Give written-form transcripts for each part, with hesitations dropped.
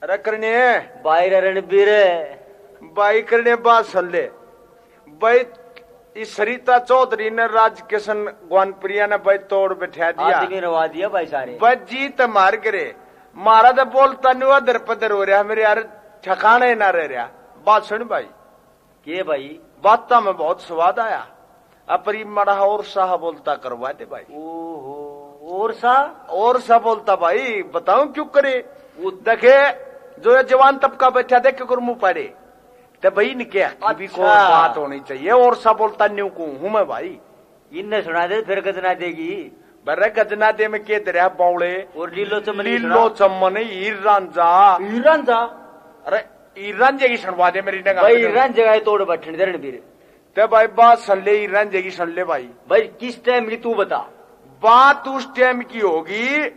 अरे करने भाई रणबीर भाई करने बात सुन ले भाई। इस सरिता चौधरी ने राज किशन ग्वानप्रिया ने भाई तोड़ बैठा दिया, आदमी रवा दिया भाई सारे। भाई जीत मार करे मारा तो बोलता नहीं हुआ दर पदर हो रहा मेरे यार ठिकाना ही ना रह रहा। बात सुन भाई। के भाई बात में बहुत स्वाद आया। अपरी मड़ा और साह बोलता करवा दे भाई। ओहो और सा बोलता भाई बताऊं क्यों करे। वो देखे जो ये जवान तबका बैठा देख के मुंह पाड़े तो भाई ने क्या अभी को बात होनी चाहिए। और सा बोलता न्यू को हूं मैं भाई। इनने सुना दे फिर गजना देगी। बरे गजना दे में के दरिया बावले और लीलो चमन हीर रांझा। अरे हीर रांझे की सुनवा दे मेरी नगा भाई। रांझे का तोड़ बैठने दे रणबीर ते भाई। बात सुन ले हीर रांझे की सुन ले भाई। भाई किस टाइम की तू बता। बात उस टाइम की होगी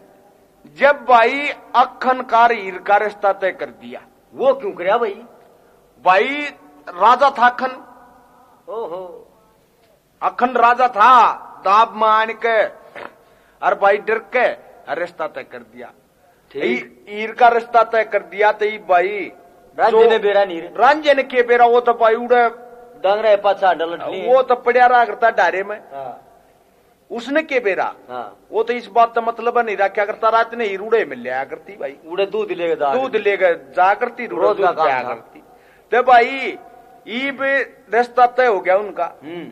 जब भाई अखन कार हीर का रिश्ता तय कर दिया। वो क्यों कराया भाई। भाई राजा था अखन। ओहो अखन राजा था दाब मान के और भाई डर के रिश्ता तय कर दिया। हीर का रिश्ता तय कर दिया तो भाई रांझे ने बेरा नीर रांझे ने के बेरा वो तो भाई उड़े डंगरा पाचा डल वो तो पड़िया रहा करता डारे में। उसने के बेरा वो तो इस बात का मतलब नहीं रहा क्या करता रात ने हीरूड़े मिल लिया करती भाई। उड़े दूध लेगा जा करती रोज क्या करती तो भाई ईब रिश्ता तय हो गया उनका।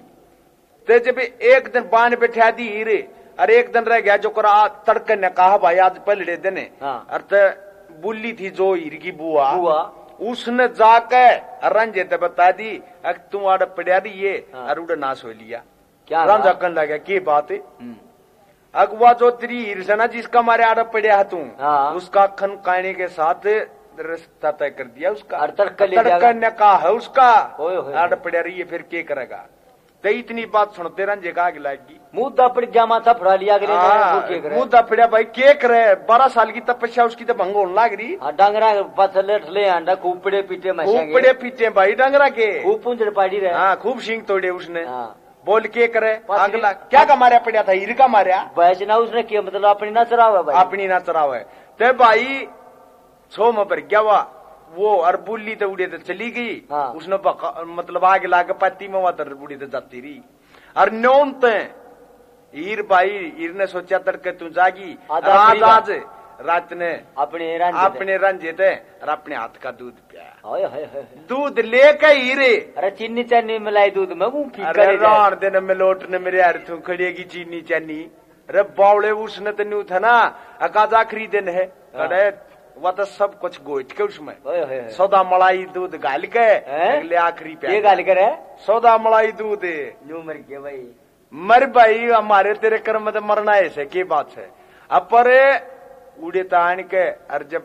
तो जब एक दिन बान बैठा दी हीरे और एक दिन रह गया जो करा तड़के ने कहा भाई आज पहले दिन अरे बुल्ली थी जो हीर की बुआ उसने जाके रंजे ते बता दी तू आड़ पड़ा रही है और उड़े नाश हो लिया। क्या रांझा कहने लगा की बात है। अगवा जो तेरी हीर से ना जिसका मारे आड़ पड़ा है तू उसका खन काने के साथ रिश्ता तय कर दिया उसका। तड़का ने कहा है उसका आड़ पड़ा रही है फिर क्या करेगा। तो इतनी बात सुनते रंजे का आगे लागी मुद्दा पड़ जामा था फड़ा लिया मुद्दा पड़ा भाई के करे 12 साल की तपस्या उसकी तो भंग होने लग रही। डांगरा पथले अंडा खूब पड़े पीटे भाई डांगरा के खूब पूंजड़ पाड़ी रहे। हाँ खूब सिंग तोड़े उसने। बोल के करे अगला क्या का मारा पड़ा था हीर का मारा वैसे ना उसने क्या मतलब अपनी ना चरावा भाई अपनी ना चरावा तो भाई छो में पर क्या हुआ वो अरबुल्ली तो उड़े तो चली गई। उसने मतलब आगे लाके पत्ती में वहां उड़ी तो जाती रही और न्योन हीर भाई हीर ने सोचा तड़के तू जागी आज रात ने अपने रंजे थे और अपने हाथ का दूध पिया। दूध लेके हीरे अरे चीनी चीनी मिलाई दूध में राण दिन में लौट ने मेरे यार तू खड़ेगी चीनी चीनी। अरे बावड़े उसने तो न्यू था ना अकाज आखिरी दिन है। अरे वह तो सब कुछ गोट के उसमें सौदा मलाई दूध गाल के अगले आखिरी पे गाल कर सौदा मलाई दूध न्यू मर गया भाई। मर भाई हमारे तेरे कर्म में मरना ऐसे की बात है। अब पर उड़े तान के और जब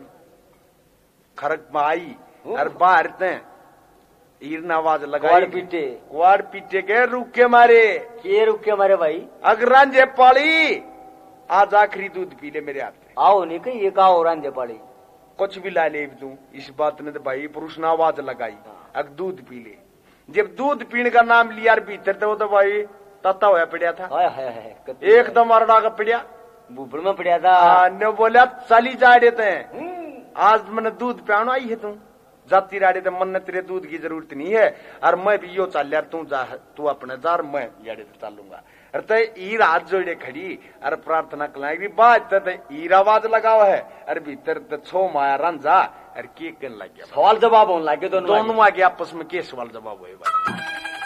खरक में आई और बाहर हीर ने आवाज लगाई कुआड़ पीटे के रुक के मारे भाई। अगर रांझे पाली आज आखिरी दूध पी ले मेरे हाथ में। आओ नहीं कहीं ये कहा रांझे पाली कुछ भी ला ले तू। इस बात ने तो भाई पुरुष ने आवाज लगाई अगर दूध पी ले। जब दूध पीने का नाम लिया भीतर तो वो तो भाई तत्ता होया पड़ा था एकदम अरड़ा का पड़ा बुबड़ में पड़ा था। ने बोला चली जा देते हैं आज मैंने दूध पियानो आई है तू जाती राड़े तो मन ने तेरे दूध की जरूरत नहीं है और मैं भी यो चाल यार तू अपने जार मैं यारे तो चालूंगा। अरे हीर हाथ जोड़े खड़ी अरे प्रार्थना कलाएगी बात हीर आवाज लगावा है अरे भीतर तो छो माया रंजा अरे के कहने लग गया सवाल जवाब होने लगे दोनों आगे आपस में के सवाल जवाब हुए भाई।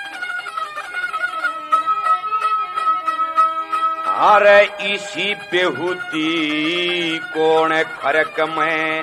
अरे इसी बेहूती कौन खरक में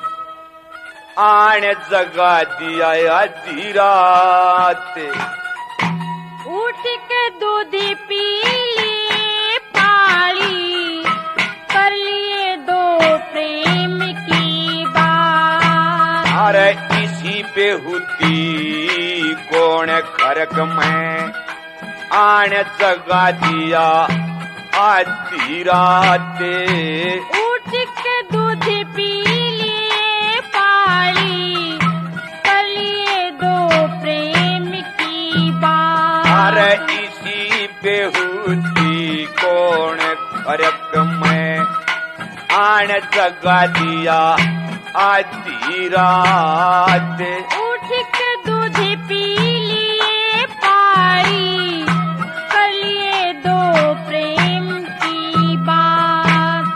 आने जगा दिया आधी रात उठ के दूध पी लिए पाली कर लिए दो प्रेम की बात। अरे इसी बेहूती कौन खरक में आने जगा दिया आधी रात उठ के दूध पी लिए पाली कर लिए दो प्रेम की बात। अरे इसी बेहूती कौन फर्क में आन जगा दिया आधी रात। उठ के दूध पी लिए पाली, कर लिए दो प्रेम की बात।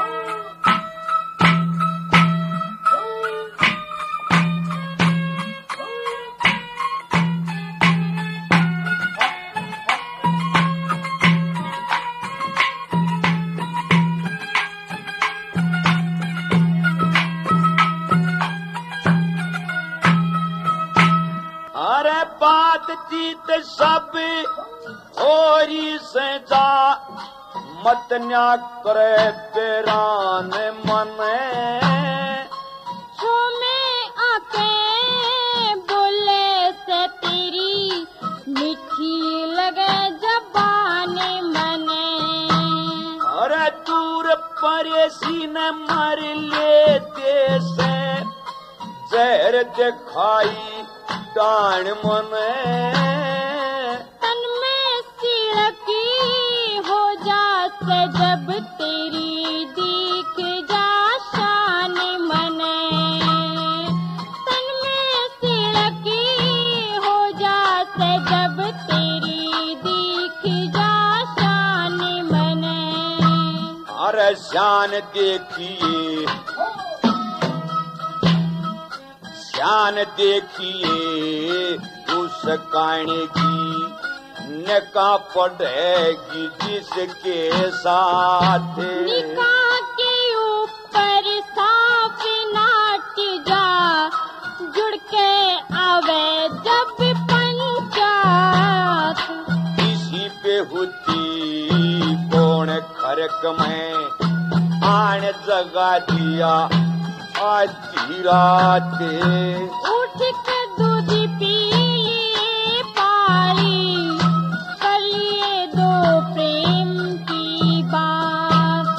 अरे बातचीत सब होरी से जा, मत न्या करे पेरान मने। छो में आके बोले से तेरी मीठी लगे जबाने मने। अरे दूर परेसी न मर लेते से, जहर दिखाई डाण मने। तन में सिड़की हो जासे जब तेरी दिख जा शान मने। तन में सिड़की हो जासे जब तेरी दिख जा शान मने। अरे शान देखिए, शान देखिए उस कहानी की, निका पड़ेगी जिसके साथ। निकाह के ऊपर साफ नाट जा, जुड़ के आवे जब पंचायत। इसी पे होती कौन खरक में, आन जगा दिया आधी रात। उठ के दूध पी लिए पाली, कर लिए दो प्रेम की बात।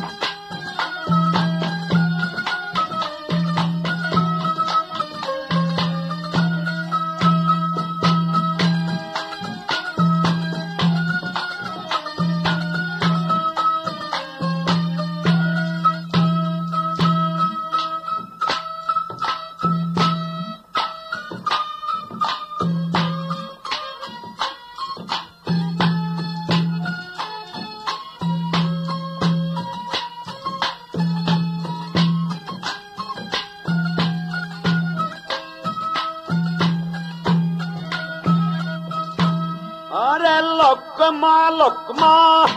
अरे लोकमा लोकमा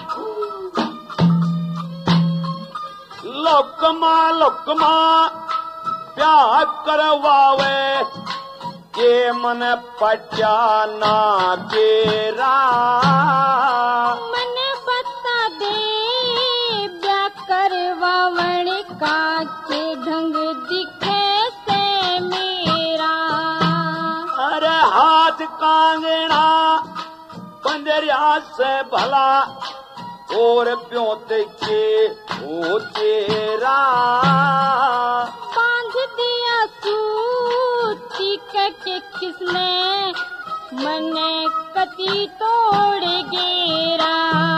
लोकमा लोकमा, प्यार करवावे के मन पचाना तेरा। मन बता दे ब्याह करवावण का के ढंग दिखे से मेरा। अरे हाथ कांगना बंदरिया से भला, और प्योत के हो तेरा। बांध दिया सूची के किसने, मने कती तोड़ गेरा।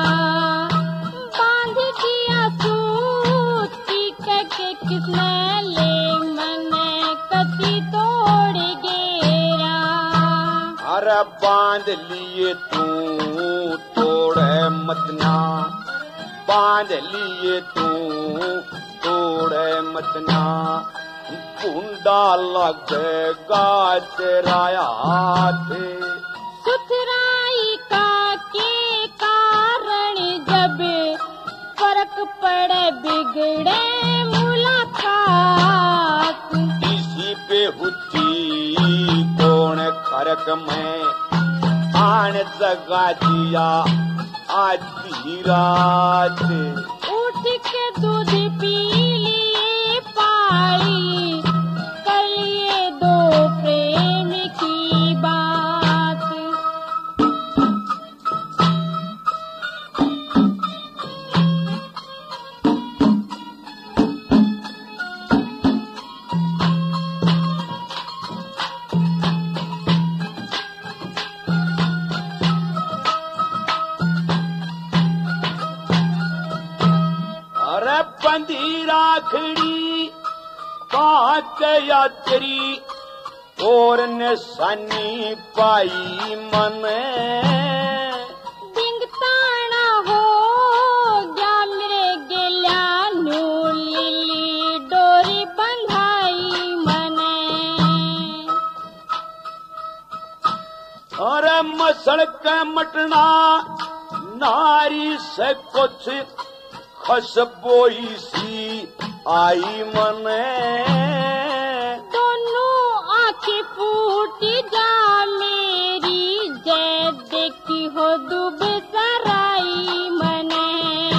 बांध दिया सूची के किसने, ले मने कती तोड़ गेरा। अरे बांध लिए तू तोड़े मतना, बांध लिए तू तोड़े मतना। कुंडा लगेगा तेरा हाथ। सुथराई का के कारण जब फर्क पड़े बिगड़े मुलाकात। इसी पे होती कौन खरक में, आन जगा दिया आधी रात। उठ के दूध पी लिए पाली, कर लिए दो प्रेम की बात। बंधी राखड़ी आके या तेरी और निशानी पाई मने दिंगताना हो गया मेरे गेल्या लीली डोरी बंधाई मने अरे मसल के मटना नारी से कुछ खसबोई सी आई मने दोनों आंखें फूटी जा मेरी जय देखी हो डूब सराई मने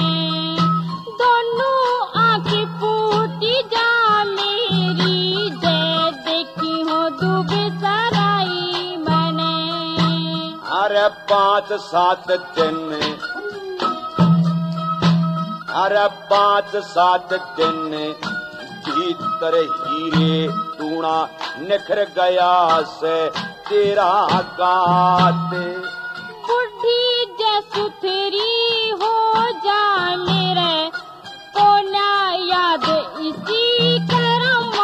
दोनों आंखें फूटी जा मेरी जय देखी हो डूब सराई मने अरे 5-7 दिन अरे 5-7 दिन भीतर हीरे टूणा निखर गया से तेरा गात बुढ़ी जसुथरी हो जा मेरे कोना याद इसी करमात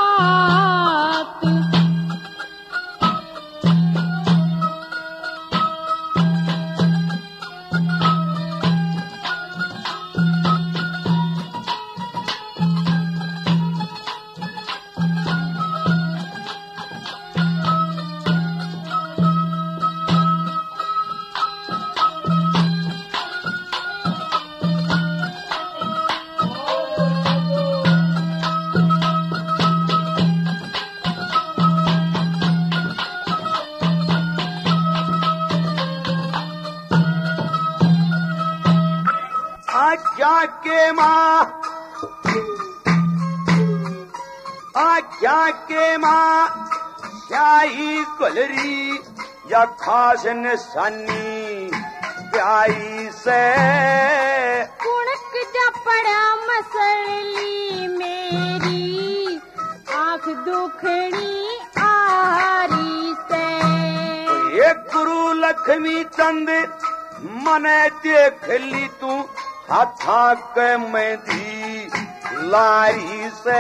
आज्ञा के माँ शाही गुलरी या खास निशानी प्याई से कुणक जा पड़ा मसली मेरी आंख दुखड़ी आरी से ये गुरु लक्ष्मी चंद मने देख ली तू हाथा के मैं दी लारी से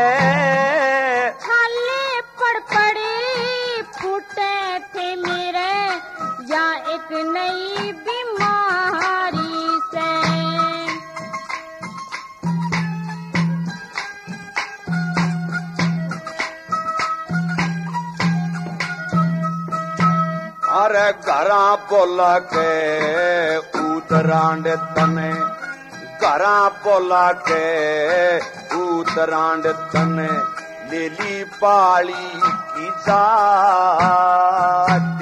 छाले पड़े फूटे थे मेरे या एक नई बीमारी से अरे घरा बोला के उतरांड तने घरा बोला के उतरांड तने लेली पाली की जात